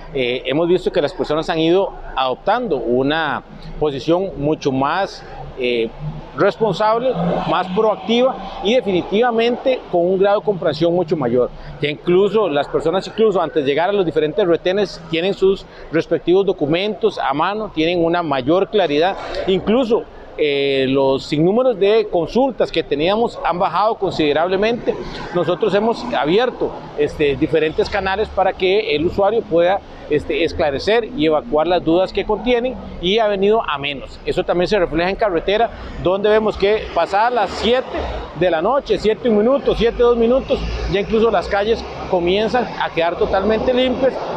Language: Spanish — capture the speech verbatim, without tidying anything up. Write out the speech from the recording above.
eh, hemos visto que las personas han ido adoptando una posición mucho más eh, responsable, más proactiva y definitivamente con un grado de comprensión mucho mayor. Ya incluso las personas, incluso antes de llegar a los diferentes retenes, tienen sus respectivos documentos a mano, tienen una mayor claridad, incluso Eh, los sinnúmeros de consultas que teníamos han bajado considerablemente. Nosotros hemos abierto este, diferentes canales para que el usuario pueda este, esclarecer y evacuar las dudas que contienen, y ha venido a menos. Eso también se refleja en carretera, donde vemos que pasadas las siete de la noche, siete un minuto, siete dos minutos, ya incluso las calles comienzan a quedar totalmente limpias.